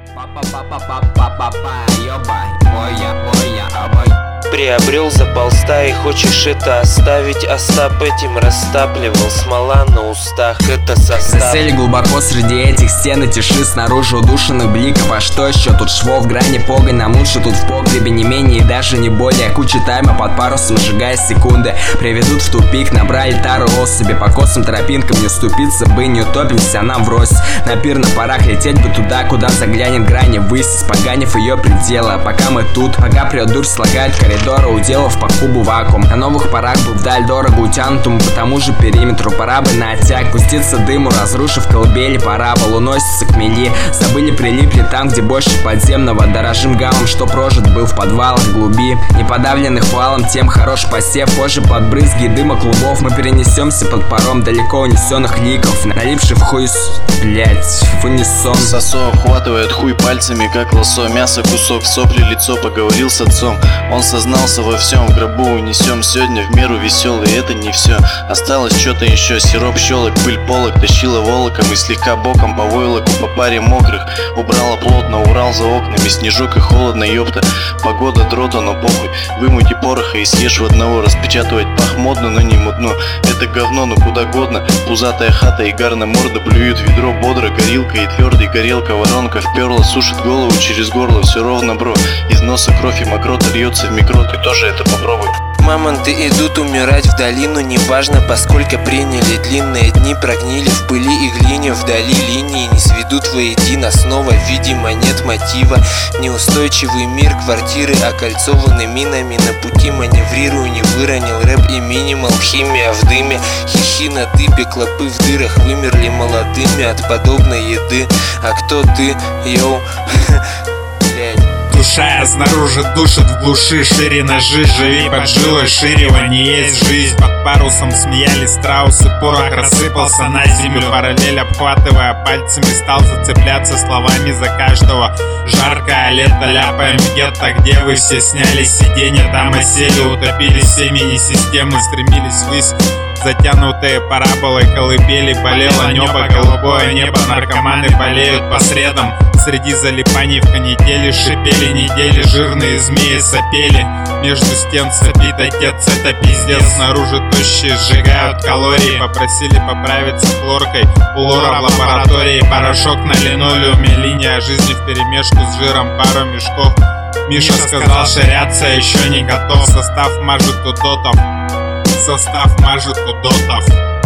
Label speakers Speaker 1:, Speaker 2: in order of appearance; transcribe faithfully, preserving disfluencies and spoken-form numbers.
Speaker 1: Приобрел за полста и хочешь это оставить. Остап этим растапливал, смола на устах, это состав.
Speaker 2: Засели глубоко среди этих стен и тиши, снаружи удушенных бликов. А что еще? Тут швов, грани, погонь нам лучше. Тут в погребе не менее и даже не более. Куча тайма под парусом, сжигая секунды, приведут в тупик, набрали тару особи. По косым тропинкам не уступиться бы, не утопимся, а нам врозь. На пир на парах лететь бы туда, куда заглянет грани ввысь, испоганив ее пределы. А пока мы тут, пока придет дурь, слагает коридоры, уделав по кубу вакуум. На новых парах бы вдаль дорого утянутому по тому же периметру. Пора бы на оттяг пуститься дыму, разрушив колыбели. Парабол уносится к мели. Забыли, прилипли там, где больше подземного. Дорожим гамом, что прожит был в подвалах глуби. Не подавленных валом, тем хорош посев. Позже под брызги дыма клубов мы перенесемся под паром далеко унесенных ликов, налипший в хуй, блять, в унисон.
Speaker 3: Сосо обхватывает хуй пальцами, как лосо. Мясо, кусок, сопли, лицо, поговорил с отцом. Он сознался во всем, в гробу унесем. Сегодня в меру веселый, это не все. Осталось что-то еще, сироп, щелок, пыль, полок. Тащила волоком и слегка боком по войлоку, по паре мокрых. Убрала плотно, Урал за окнами, снежок и холодно, ёпта. Погода дрота, но похуй. Вымути пороха и съешь в одного. Распечатывать пах модно, но не мудно. Это говно, но куда годно. Пузатая хата и гарна морда блюют ведро бодро. Горилка и твердый, горелка, воронка вперла, сушит голову через горло. Все ровно, бро, из носа кровь и мокрота льется в микро. Ты тоже это попробуй.
Speaker 1: Мамонты идут умирать в долину, неважно, поскольку приняли длинные дни, прогнили в пыли и глине. Вдали линии не сведут воедино, снова видимо нет мотива. Неустойчивый мир, квартиры окольцованы минами. На пути маневрирую, не выронил рэп и минимал. Химия в дыме, хихи на дыбе, клопы в дырах вымерли молодыми от подобной еды. А кто ты, йоу?
Speaker 4: Душа снаружи душит в глуши, шире ножи, живи под жилой, ширева не есть жизнь. Под парусом смеялись страусы, порох рассыпался на землю. Параллель обхватывая пальцами, стал зацепляться словами за каждого. Жаркое лето, ляпаем в гетто, где вы все сняли сиденья, там осели, утопили семени системы, стремились ввысь. Затянутые параболой колыбели, болело небо, голубое небо, наркоманы болеют по средам. Среди залипаний в канители шипели недели, жирные змеи сопели. Между стен сопит отец, это пиздец. Снаружи тощие сжигают калории, попросили поправиться хлоркой. У лора в лаборатории порошок на линолеуме, линия жизни вперемешку с жиром, пару мешков. Миша сказал ширяться, еще не готов. Состав мажет у дотов, состав мажет у дотов.